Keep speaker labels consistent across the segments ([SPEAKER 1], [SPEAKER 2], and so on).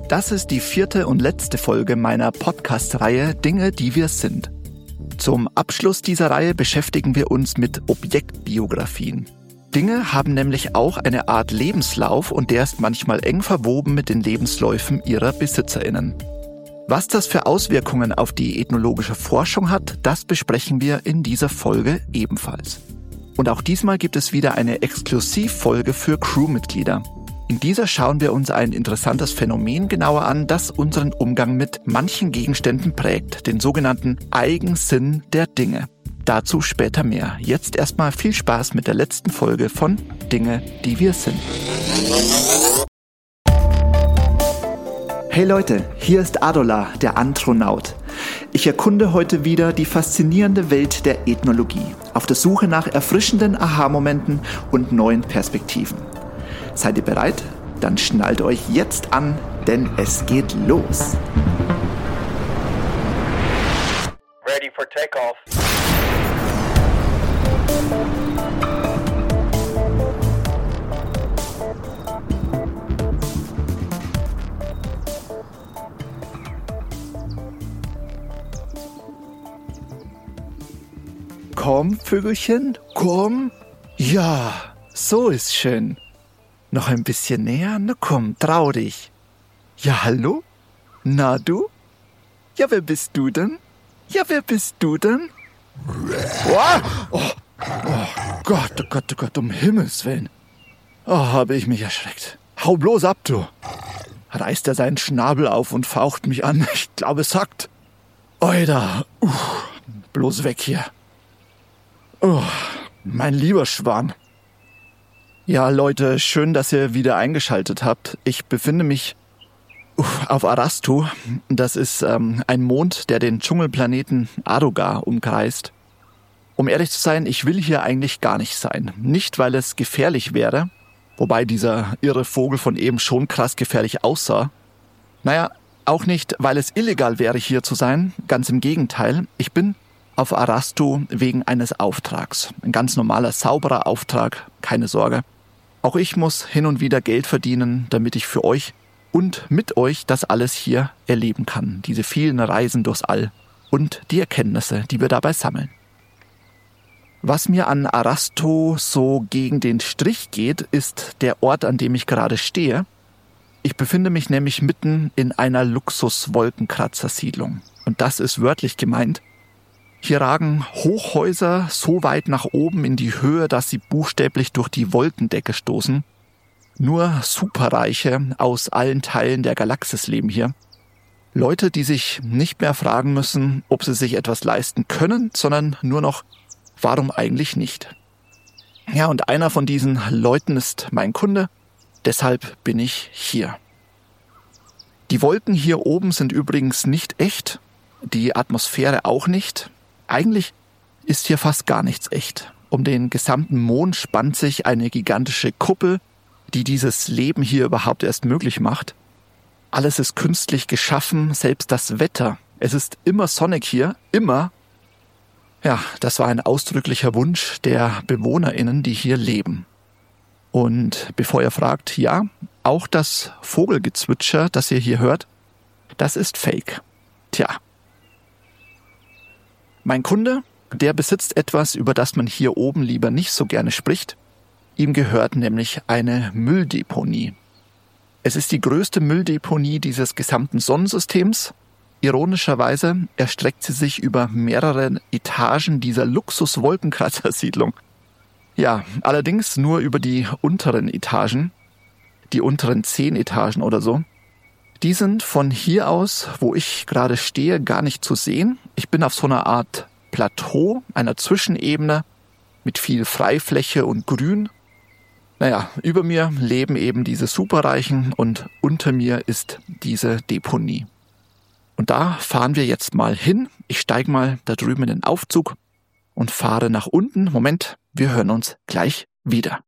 [SPEAKER 1] Das ist die 4. und letzte Folge meiner Podcast-Reihe Dinge, die wir sind. Zum Abschluss dieser Reihe beschäftigen wir uns mit Objektbiografien. Dinge haben nämlich auch eine Art Lebenslauf und der ist manchmal eng verwoben mit den Lebensläufen ihrer BesitzerInnen. Was das für Auswirkungen auf die ethnologische Forschung hat, das besprechen wir in dieser Folge ebenfalls. Und auch diesmal gibt es wieder eine Exklusivfolge für Crewmitglieder. In dieser schauen wir uns ein interessantes Phänomen genauer an, das unseren Umgang mit manchen Gegenständen prägt, den sogenannten Eigensinn der Dinge. Dazu später mehr. Jetzt erstmal viel Spaß mit der letzten Folge von Dinge, die wir sind. Hey Leute, hier ist Adola, der Antronaut. Ich erkunde heute wieder die faszinierende Welt der Ethnologie, auf der Suche nach erfrischenden Aha-Momenten und neuen Perspektiven. Seid ihr bereit? Dann schnallt euch jetzt an, denn es geht los.
[SPEAKER 2] Ready for takeoff.
[SPEAKER 1] Komm, Vögelchen, komm. Ja, so ist schön. Noch ein bisschen näher? Na komm, trau dich. Ja, hallo? Na du? Ja, wer bist du denn? Ja, wer bist du denn? Oh Gott, oh Gott, um Himmels Willen. Oh, habe ich mich erschreckt. Hau bloß ab, du. Reißt er seinen Schnabel auf und faucht mich an. Ich glaube, es hackt. Oida, bloß weg hier. Oh, mein lieber Schwan. Ja, Leute, schön, dass ihr wieder eingeschaltet habt. Ich befinde mich auf Arastu. Das ist ein Mond, der den Dschungelplaneten Adogar umkreist. Um ehrlich zu sein, ich will hier eigentlich gar nicht sein. Nicht, weil es gefährlich wäre, wobei dieser irre Vogel von eben schon krass gefährlich aussah. Naja, auch nicht, weil es illegal wäre, hier zu sein. Ganz im Gegenteil. Ich bin auf Arastu wegen eines Auftrags. Ein ganz normaler, sauberer Auftrag, keine Sorge. Auch ich muss hin und wieder Geld verdienen, damit ich für euch und mit euch das alles hier erleben kann. Diese vielen Reisen durchs All und die Erkenntnisse, die wir dabei sammeln. Was mir an Arastu so gegen den Strich geht, ist der Ort, an dem ich gerade stehe. Ich befinde mich nämlich mitten in einer Luxus-Wolkenkratzer-Siedlung. Und das ist wörtlich gemeint. Hier ragen Hochhäuser so weit nach oben in die Höhe, dass sie buchstäblich durch die Wolkendecke stoßen. Nur Superreiche aus allen Teilen der Galaxis leben hier. Leute, die sich nicht mehr fragen müssen, ob sie sich etwas leisten können, sondern nur noch, warum eigentlich nicht. Ja, und einer von diesen Leuten ist mein Kunde, deshalb bin ich hier. Die Wolken hier oben sind übrigens nicht echt, die Atmosphäre auch nicht. Eigentlich ist hier fast gar nichts echt. Um den gesamten Mond spannt sich eine gigantische Kuppel, die dieses Leben hier überhaupt erst möglich macht. Alles ist künstlich geschaffen, selbst das Wetter. Es ist immer sonnig hier, immer. Ja, das war ein ausdrücklicher Wunsch der BewohnerInnen, die hier leben. Und bevor ihr fragt, ja, auch das Vogelgezwitscher, das ihr hier hört, das ist Fake. Tja. Mein Kunde, der besitzt etwas, über das man hier oben lieber nicht so gerne spricht. Ihm gehört nämlich eine Mülldeponie. Es ist die größte Mülldeponie dieses gesamten Sonnensystems. Ironischerweise erstreckt sie sich über mehrere Etagen dieser Luxus-Wolkenkratzer-Siedlung. Ja, allerdings nur über die unteren Etagen, die unteren 10 Etagen oder so. Die sind von hier aus, wo ich gerade stehe, gar nicht zu sehen. Ich bin auf so einer Art Plateau, einer Zwischenebene mit viel Freifläche und Grün. Naja, über mir leben eben diese Superreichen und unter mir ist diese Deponie. Und da fahren wir jetzt mal hin. Ich steige mal da drüben in den Aufzug und fahre nach unten. Moment, wir hören uns gleich wieder.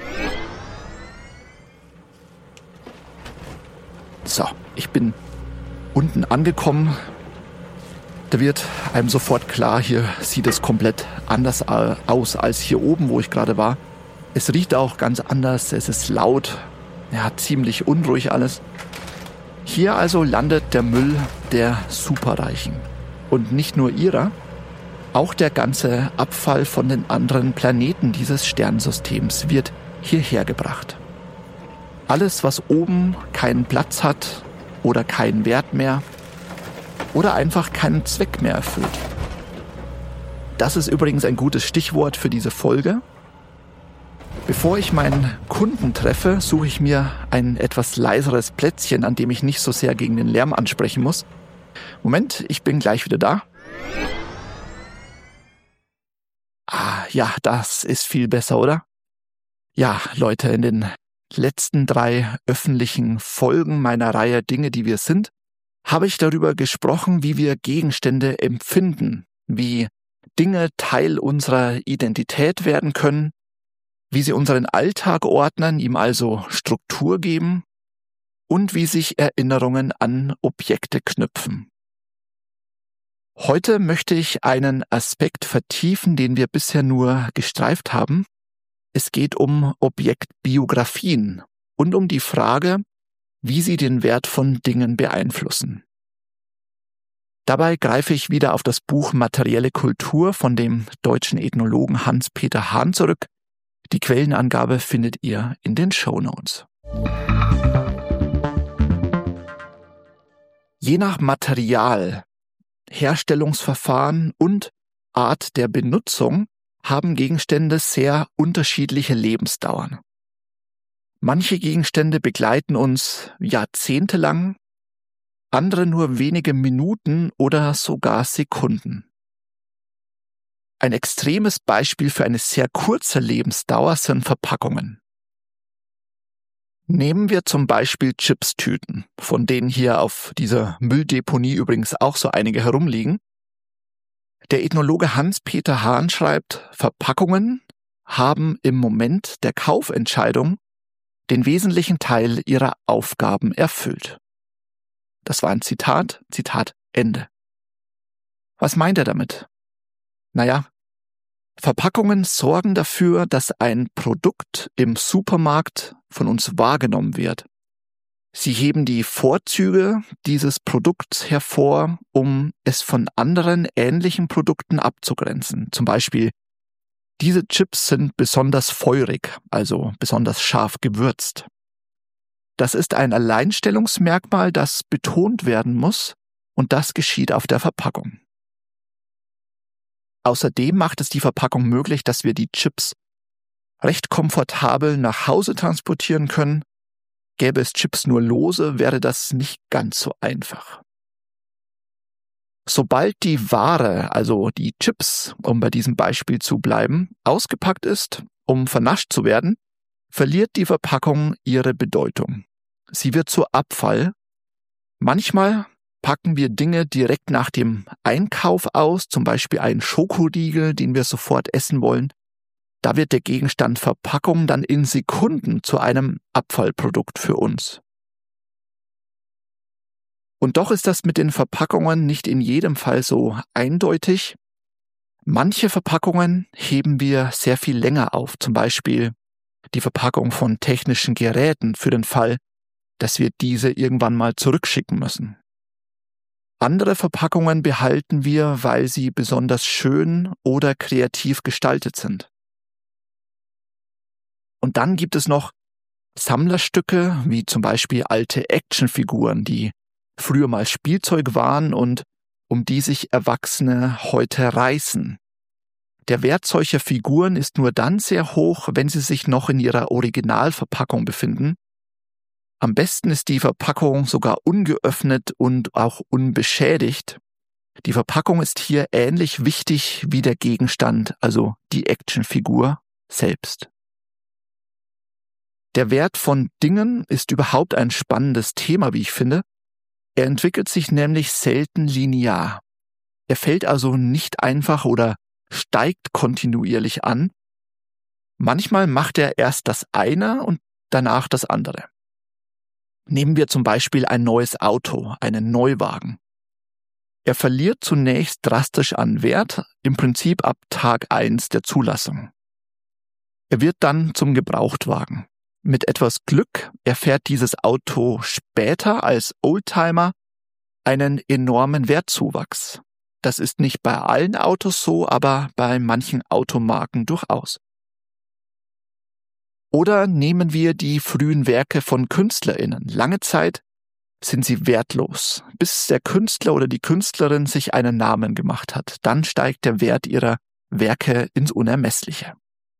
[SPEAKER 1] So, ich bin unten angekommen. Da wird einem sofort klar, hier sieht es komplett anders aus als hier oben, wo ich gerade war. Es riecht auch ganz anders, es ist laut, ja, ziemlich unruhig alles. Hier also landet der Müll der Superreichen. Und nicht nur ihrer, auch der ganze Abfall von den anderen Planeten dieses Sternsystems wird hierher gebracht. Alles, was oben keinen Platz hat oder keinen Wert mehr oder einfach keinen Zweck mehr erfüllt. Das ist übrigens ein gutes Stichwort für diese Folge. Bevor ich meinen Kunden treffe, suche ich mir ein etwas leiseres Plätzchen, an dem ich nicht so sehr gegen den Lärm ansprechen muss. Moment, ich bin gleich wieder da. Ja, das ist viel besser, oder? Ja, Leute, in den letzten 3 öffentlichen Folgen meiner Reihe Dinge, die wir sind, habe ich darüber gesprochen, wie wir Gegenstände empfinden, wie Dinge Teil unserer Identität werden können, wie sie unseren Alltag ordnen, ihm also Struktur geben und wie sich Erinnerungen an Objekte knüpfen. Heute möchte ich einen Aspekt vertiefen, den wir bisher nur gestreift haben. Es geht um Objektbiografien und um die Frage, wie sie den Wert von Dingen beeinflussen. Dabei greife ich wieder auf das Buch Materielle Kultur von dem deutschen Ethnologen Hans-Peter Hahn zurück. Die Quellenangabe findet ihr in den Shownotes. Je nach Material, Herstellungsverfahren und Art der Benutzung haben Gegenstände sehr unterschiedliche Lebensdauern. Manche Gegenstände begleiten uns jahrzehntelang, andere nur wenige Minuten oder sogar Sekunden. Ein extremes Beispiel für eine sehr kurze Lebensdauer sind Verpackungen. Nehmen wir zum Beispiel Chipstüten, von denen hier auf dieser Mülldeponie übrigens auch so einige herumliegen. Der Ethnologe Hans-Peter Hahn schreibt, Verpackungen haben im Moment der Kaufentscheidung den wesentlichen Teil ihrer Aufgaben erfüllt. Das war ein Zitat Ende. Was meint er damit? Naja, Verpackungen sorgen dafür, dass ein Produkt im Supermarkt von uns wahrgenommen wird. Sie heben die Vorzüge dieses Produkts hervor, um es von anderen ähnlichen Produkten abzugrenzen. Zum Beispiel, diese Chips sind besonders feurig, also besonders scharf gewürzt. Das ist ein Alleinstellungsmerkmal, das betont werden muss, und das geschieht auf der Verpackung. Außerdem macht es die Verpackung möglich, dass wir die Chips recht komfortabel nach Hause transportieren können. Gäbe es Chips nur lose, wäre das nicht ganz so einfach. Sobald die Ware, also die Chips, um bei diesem Beispiel zu bleiben, ausgepackt ist, um vernascht zu werden, verliert die Verpackung ihre Bedeutung. Sie wird zu Abfall. Manchmal packen wir Dinge direkt nach dem Einkauf aus, zum Beispiel einen Schokoriegel, den wir sofort essen wollen. Da wird der Gegenstand Verpackung dann in Sekunden zu einem Abfallprodukt für uns. Und doch ist das mit den Verpackungen nicht in jedem Fall so eindeutig. Manche Verpackungen heben wir sehr viel länger auf, zum Beispiel die Verpackung von technischen Geräten für den Fall, dass wir diese irgendwann mal zurückschicken müssen. Andere Verpackungen behalten wir, weil sie besonders schön oder kreativ gestaltet sind. Und dann gibt es noch Sammlerstücke, wie zum Beispiel alte Actionfiguren, die früher mal Spielzeug waren und um die sich Erwachsene heute reißen. Der Wert solcher Figuren ist nur dann sehr hoch, wenn sie sich noch in ihrer Originalverpackung befinden. Am besten ist die Verpackung sogar ungeöffnet und auch unbeschädigt. Die Verpackung ist hier ähnlich wichtig wie der Gegenstand, also die Actionfigur selbst. Der Wert von Dingen ist überhaupt ein spannendes Thema, wie ich finde. Er entwickelt sich nämlich selten linear. Er fällt also nicht einfach oder steigt kontinuierlich an. Manchmal macht er erst das eine und danach das andere. Nehmen wir zum Beispiel ein neues Auto, einen Neuwagen. Er verliert zunächst drastisch an Wert, im Prinzip ab Tag 1 der Zulassung. Er wird dann zum Gebrauchtwagen. Mit etwas Glück erfährt dieses Auto später als Oldtimer einen enormen Wertzuwachs. Das ist nicht bei allen Autos so, aber bei manchen Automarken durchaus. Oder nehmen wir die frühen Werke von KünstlerInnen. Lange Zeit sind sie wertlos, bis der Künstler oder die Künstlerin sich einen Namen gemacht hat. Dann steigt der Wert ihrer Werke ins Unermessliche.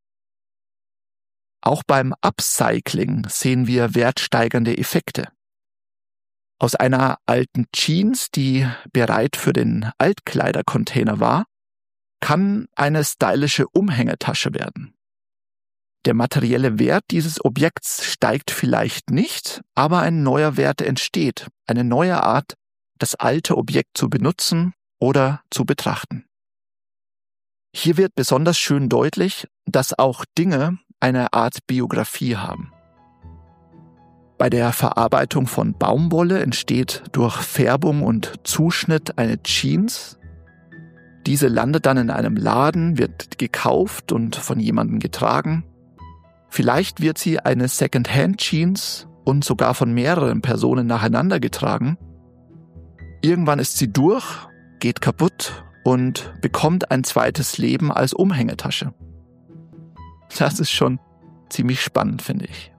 [SPEAKER 1] Auch beim Upcycling sehen wir wertsteigernde Effekte. Aus einer alten Jeans, die bereit für den Altkleidercontainer war, kann eine stylische Umhängetasche werden. Der materielle Wert dieses Objekts steigt vielleicht nicht, aber ein neuer Wert entsteht, eine neue Art, das alte Objekt zu benutzen oder zu betrachten. Hier wird besonders schön deutlich, dass auch Dinge eine Art Biografie haben. Bei der Verarbeitung von Baumwolle entsteht durch Färbung und Zuschnitt eine Jeans. Diese landet dann in einem Laden, wird gekauft und von jemandem getragen. Vielleicht wird sie eine Second-Hand-Jeans und sogar von mehreren Personen nacheinander getragen. Irgendwann ist sie durch, geht kaputt und bekommt ein zweites Leben als Umhängetasche. Das ist schon ziemlich spannend, finde ich.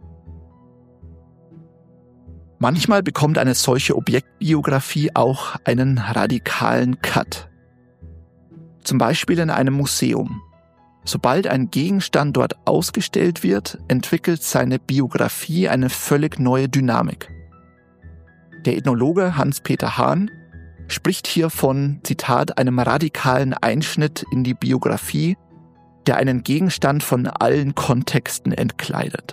[SPEAKER 1] Manchmal bekommt eine solche Objektbiografie auch einen radikalen Cut. Zum Beispiel in einem Museum. Sobald ein Gegenstand dort ausgestellt wird, entwickelt seine Biografie eine völlig neue Dynamik. Der Ethnologe Hans-Peter Hahn spricht hier von, Zitat, einem radikalen Einschnitt in die Biografie, der einen Gegenstand von allen Kontexten entkleidet.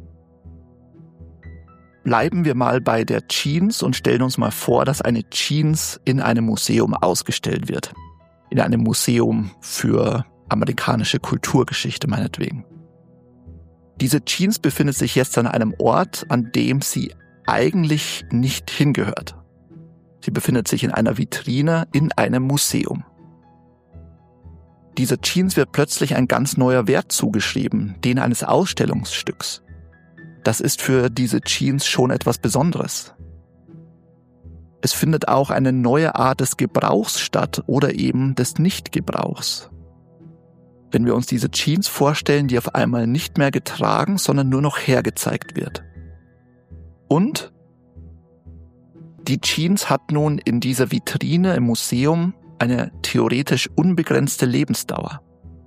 [SPEAKER 1] Bleiben wir mal bei der Jeans und stellen uns mal vor, dass eine Jeans in einem Museum ausgestellt wird. In einem Museum für amerikanische Kulturgeschichte meinetwegen. Diese Jeans befindet sich jetzt an einem Ort, an dem sie eigentlich nicht hingehört. Sie befindet sich in einer Vitrine in einem Museum. Dieser Jeans wird plötzlich ein ganz neuer Wert zugeschrieben, den eines Ausstellungsstücks. Das ist für diese Jeans schon etwas Besonderes. Es findet auch eine neue Art des Gebrauchs statt oder eben des Nichtgebrauchs. Wenn wir uns diese Jeans vorstellen, die auf einmal nicht mehr getragen, sondern nur noch hergezeigt wird. Und die Jeans hat nun in dieser Vitrine im Museum eine theoretisch unbegrenzte Lebensdauer.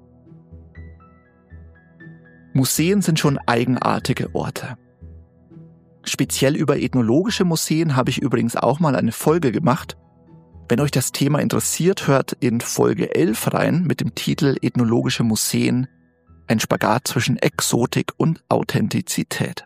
[SPEAKER 1] Museen sind schon eigenartige Orte. Speziell über ethnologische Museen habe ich übrigens auch mal eine Folge gemacht. Wenn euch das Thema interessiert, hört in Folge 11 rein mit dem Titel Ethnologische Museen, ein Spagat zwischen Exotik und Authentizität.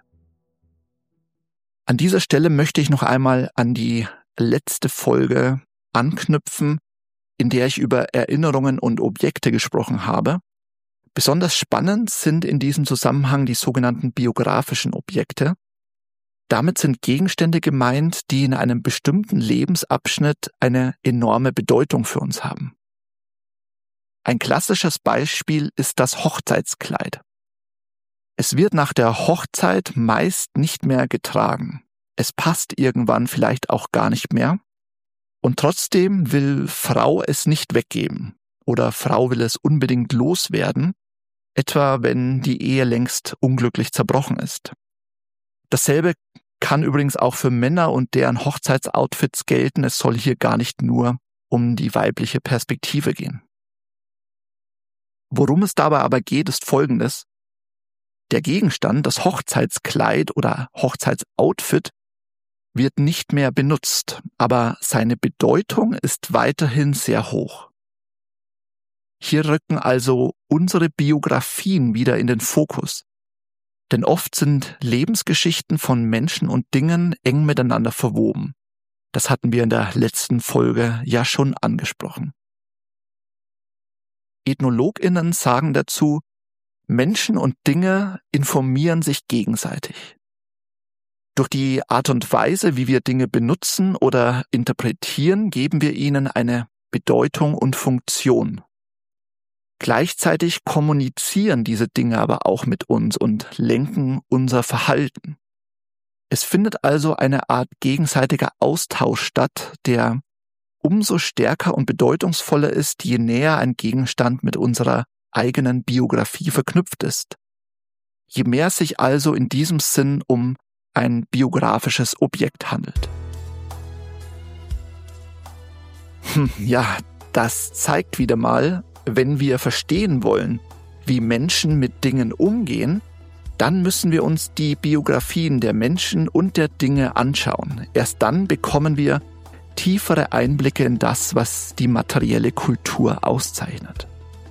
[SPEAKER 1] An dieser Stelle möchte ich noch einmal an die letzte Folge anknüpfen, in der ich über Erinnerungen und Objekte gesprochen habe. Besonders spannend sind in diesem Zusammenhang die sogenannten biografischen Objekte. Damit sind Gegenstände gemeint, die in einem bestimmten Lebensabschnitt eine enorme Bedeutung für uns haben. Ein klassisches Beispiel ist das Hochzeitskleid. Es wird nach der Hochzeit meist nicht mehr getragen. Es passt irgendwann vielleicht auch gar nicht mehr. Und trotzdem will Frau es nicht weggeben oder Frau will es unbedingt loswerden, etwa wenn die Ehe längst unglücklich zerbrochen ist. Dasselbe kann übrigens auch für Männer und deren Hochzeitsoutfits gelten. Es soll hier gar nicht nur um die weibliche Perspektive gehen. Worum es dabei aber geht, ist Folgendes. Der Gegenstand, das Hochzeitskleid oder Hochzeitsoutfit, wird nicht mehr benutzt, aber seine Bedeutung ist weiterhin sehr hoch. Hier rücken also unsere Biografien wieder in den Fokus. Denn oft sind Lebensgeschichten von Menschen und Dingen eng miteinander verwoben. Das hatten wir in der letzten Folge ja schon angesprochen. EthnologInnen sagen dazu, Menschen und Dinge informieren sich gegenseitig. Durch die Art und Weise, wie wir Dinge benutzen oder interpretieren, geben wir ihnen eine Bedeutung und Funktion. Gleichzeitig kommunizieren diese Dinge aber auch mit uns und lenken unser Verhalten. Es findet also eine Art gegenseitiger Austausch statt, der umso stärker und bedeutungsvoller ist, je näher ein Gegenstand mit unserer eigenen Biografie verknüpft ist. Je mehr sich also in diesem Sinn um ein biografisches Objekt handelt. Ja, das zeigt wieder mal, wenn wir verstehen wollen, wie Menschen mit Dingen umgehen, dann müssen wir uns die Biografien der Menschen und der Dinge anschauen. Erst dann bekommen wir tiefere Einblicke in das, was die materielle Kultur auszeichnet.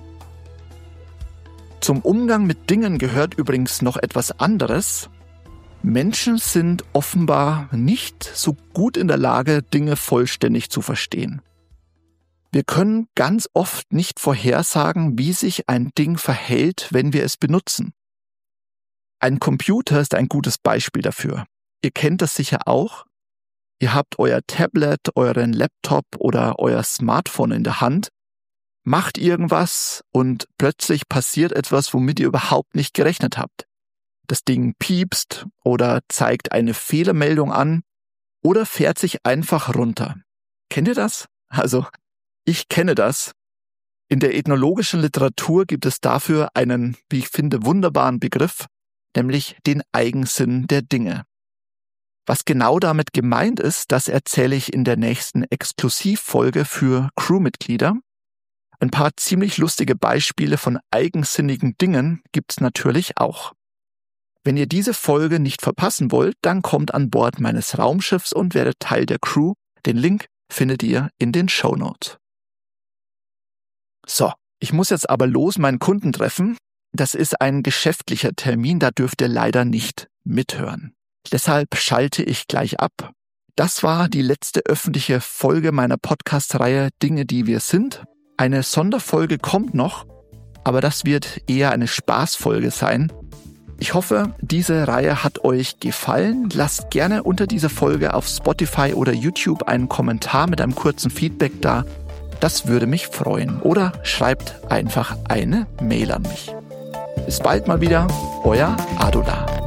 [SPEAKER 1] Zum Umgang mit Dingen gehört übrigens noch etwas anderes. Menschen sind offenbar nicht so gut in der Lage, Dinge vollständig zu verstehen. Wir können ganz oft nicht vorhersagen, wie sich ein Ding verhält, wenn wir es benutzen. Ein Computer ist ein gutes Beispiel dafür. Ihr kennt das sicher auch. Ihr habt euer Tablet, euren Laptop oder euer Smartphone in der Hand, macht irgendwas und plötzlich passiert etwas, womit ihr überhaupt nicht gerechnet habt. Das Ding piepst oder zeigt eine Fehlermeldung an oder fährt sich einfach runter. Kennt ihr das? Also, ich kenne das. In der ethnologischen Literatur gibt es dafür einen, wie ich finde, wunderbaren Begriff, nämlich den Eigensinn der Dinge. Was genau damit gemeint ist, das erzähle ich in der nächsten Exklusivfolge für Crewmitglieder. Ein paar ziemlich lustige Beispiele von eigensinnigen Dingen gibt's natürlich auch. Wenn ihr diese Folge nicht verpassen wollt, dann kommt an Bord meines Raumschiffs und werdet Teil der Crew. Den Link findet ihr in den Shownotes. So, ich muss jetzt aber los meinen Kunden treffen. Das ist ein geschäftlicher Termin, da dürft ihr leider nicht mithören. Deshalb schalte ich gleich ab. Das war die letzte öffentliche Folge meiner Podcast-Reihe Dinge, die wir sind. Eine Sonderfolge kommt noch, aber das wird eher eine Spaßfolge sein. Ich hoffe, diese Reihe hat euch gefallen. Lasst gerne unter dieser Folge auf Spotify oder YouTube einen Kommentar mit einem kurzen Feedback da. Das würde mich freuen. Oder schreibt einfach eine Mail an mich. Bis bald mal wieder, euer Adola.